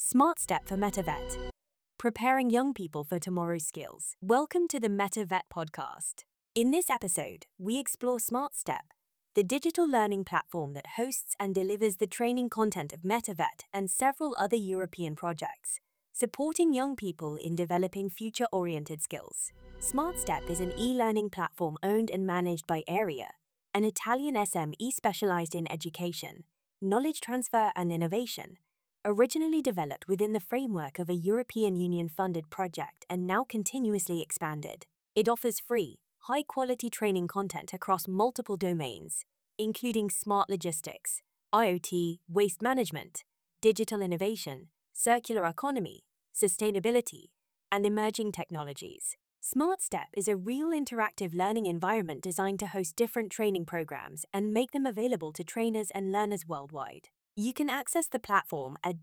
Smart Step for MetaVet, preparing young people for tomorrow's skills. Welcome to the MetaVet podcast. In this episode, we explore Smart Step, the digital learning platform that hosts and delivers the training content of MetaVet and several other European projects, supporting young people in developing future-oriented skills. Smart Step is an e-learning platform owned and managed by Area, an Italian SME specialized in education, knowledge transfer and innovation, originally developed within the framework of a European Union-funded project and now continuously expanded. It offers free, high-quality training content across multiple domains, including smart logistics, IoT, waste management, digital innovation, circular economy, sustainability, and emerging technologies. Smart Step is a real interactive learning environment designed to host different training programs and make them available to trainers and learners worldwide. You can access the platform at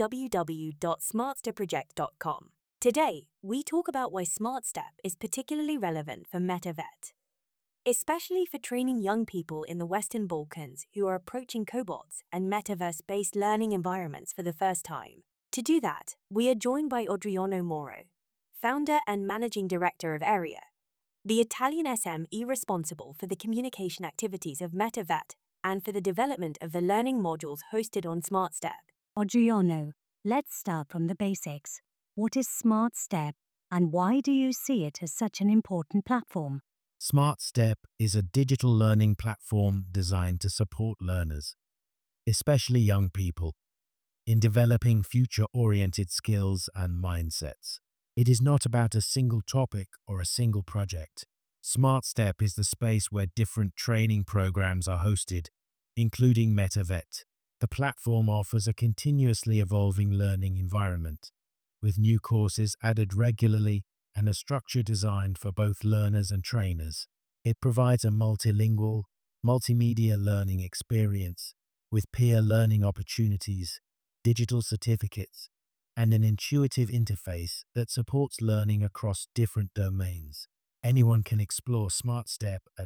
www.smartstepproject.com. Today, we talk about why Smart Step is particularly relevant for MetaVet, especially for training young people in the Western Balkans who are approaching cobots and metaverse-based learning environments for the first time. To do that, we are joined by Adriano Moro, founder and managing director of Area, the Italian SME responsible for the communication activities of MetaVet and for the development of the learning modules hosted on Smart Step. Adriano, let's start from the basics. What is Smart Step, and why do you see it as such an important platform? Smart Step is a digital learning platform designed to support learners, especially young people, in developing future-oriented skills and mindsets. It is not about a single topic or a single project. Smart Step is the space where different training programs are hosted, including MetaVet. The platform offers a continuously evolving learning environment, with new courses added regularly and a structure designed for both learners and trainers. It provides a multilingual, multimedia learning experience with peer learning opportunities, digital certificates, and an intuitive interface that supports learning across different domains. Anyone can explore Smart Step at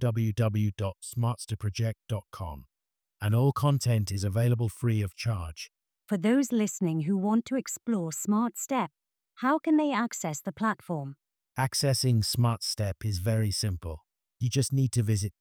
www.smartstepproject.com, and all content is available free of charge. For those listening who want to explore Smart Step, how can they access the platform? Accessing Smart Step is very simple. You just need to visit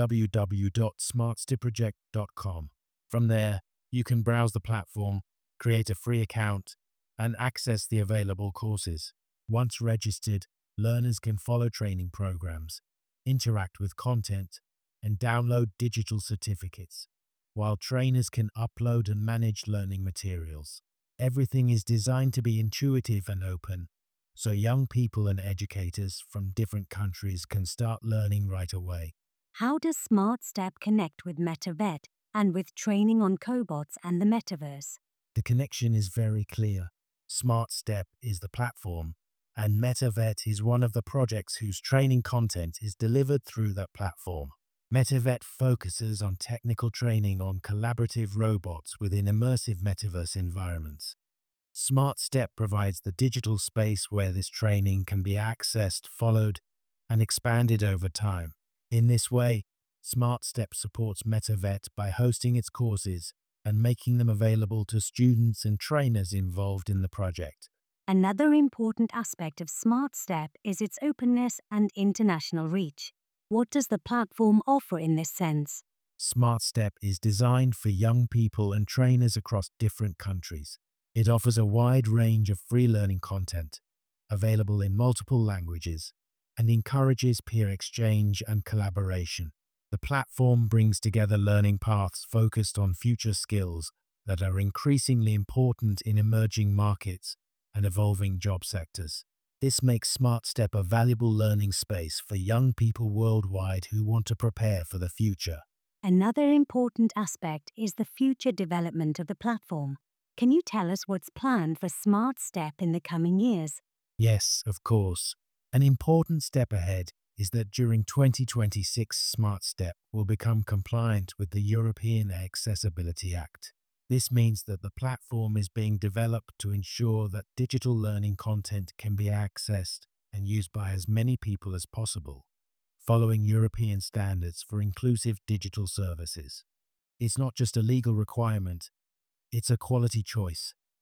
www.smartstepproject.com. From there, you can browse the platform, create a free account, and access the available courses. Once registered, learners can follow training programs, interact with content, and download digital certificates, while trainers can upload and manage learning materials. Everything is designed to be intuitive and open, so young people and educators from different countries can start learning right away. How does Smart Step connect with MetaVet and with training on cobots and the metaverse? The connection is very clear. Smart Step is the platform, and MetaVet is one of the projects whose training content is delivered through that platform. MetaVet focuses on technical training on collaborative robots within immersive metaverse environments. Smart Step provides the digital space where this training can be accessed, followed, and expanded over time. In this way, Smart Step supports MetaVet by hosting its courses and making them available to students and trainers involved in the project. Another important aspect of Smart Step is its openness and international reach. What does the platform offer in this sense? Smart Step is designed for young people and trainers across different countries. It offers a wide range of free learning content, available in multiple languages, and encourages peer exchange and collaboration. The platform brings together learning paths focused on future skills that are increasingly important in emerging markets and evolving job sectors. This makes Smart Step a valuable learning space for young people worldwide who want to prepare for the future. Another important aspect is the future development of the platform. Can you tell us what's planned for Smart Step in the coming years? Yes, of course. An important step ahead is that during 2026, Smart Step will become compliant with the European Accessibility Act. This means that the platform is being developed to ensure that digital learning content can be accessed and used by as many people as possible, following European standards for inclusive digital services. It's not just a legal requirement, it's a quality choice.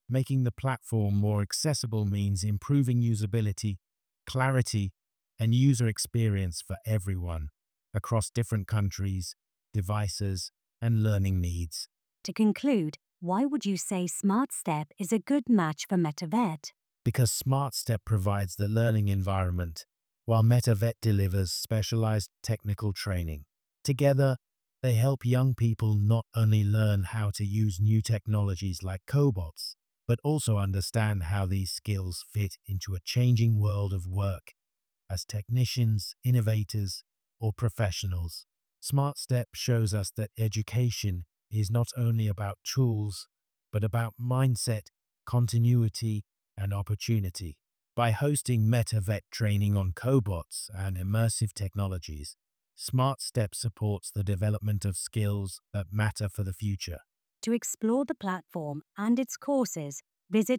Making the platform more accessible means improving usability, clarity, and user experience for everyone across different countries, devices, and learning needs. To conclude, why would you say SmartStep is a good match for MetaVet? Because SmartStep provides the learning environment, while MetaVet delivers specialized technical training. Together, they help young people not only learn how to use new technologies like cobots, but also understand how these skills fit into a changing world of work as technicians, innovators, or professionals. SmartStep shows us that education is not only about tools, but about mindset, continuity, and opportunity. By hosting MetaVet training on cobots and immersive technologies, SmartStep supports the development of skills that matter for the future. To explore the platform and its courses, visit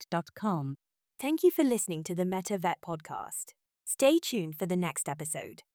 www.smartstepproject.com. Thank you for listening to the MetaVet podcast. Stay tuned for the next episode.